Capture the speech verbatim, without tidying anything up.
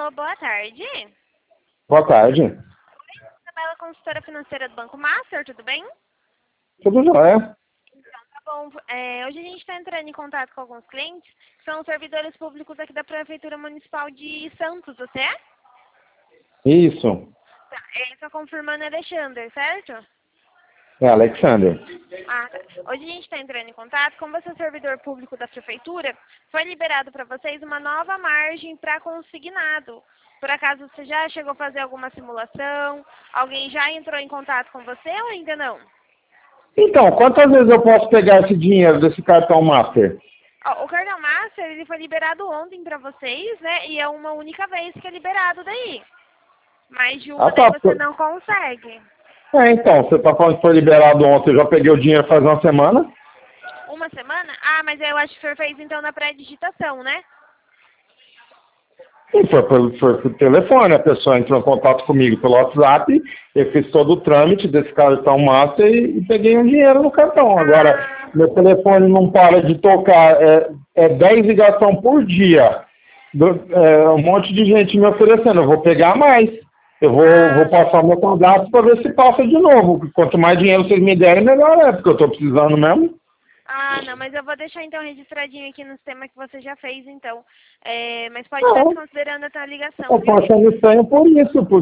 Alô, boa tarde. Boa tarde. Isabela, consultora financeira do Banco Master, tudo bem? Tudo jóia? Então, tá bom. É, hoje a gente está entrando em contato com alguns clientes, que são servidores públicos aqui da Prefeitura Municipal de Santos, você é? Isso. Tá, é, só confirmando é Alexander, certo? É Alexander. Ah, tá. Hoje a gente está entrando em contato, como você é servidor público da Prefeitura, foi liberado para vocês uma nova margem para consignado. Por acaso você já chegou a fazer alguma simulação? Alguém já entrou em contato com você ou ainda não? Então, quantas vezes eu posso pegar esse dinheiro desse cartão Master? Ó, o cartão Master ele foi liberado ontem para vocês, né? E é uma única vez que é liberado daí. Mais de uma Ah, daí tá. você não consegue. É, então, você tá falando que foi liberado ontem, eu já peguei o dinheiro faz uma semana? Uma semana? Ah, mas eu acho que o senhor fez então na pré-digitação, né? E foi pelo, foi pelo telefone, a pessoa entrou em contato comigo pelo WhatsApp, eu fiz todo o trâmite desse cartão Master e, e peguei um dinheiro no cartão. Agora, Ah, meu telefone não para de tocar, é, é dez ligações por dia. Do, é, um monte de gente me oferecendo, eu vou pegar mais. Eu vou, vou ah, passar meu cadastro para ver se passa de novo. Quanto mais dinheiro vocês me derem, melhor é, porque eu estou precisando mesmo. ah, não, mas eu vou deixar então registradinho aqui no sistema que você já fez, então. É, mas pode estar Não, desconsiderando a tua ligação, eu estou viu? achando estranho por isso, porque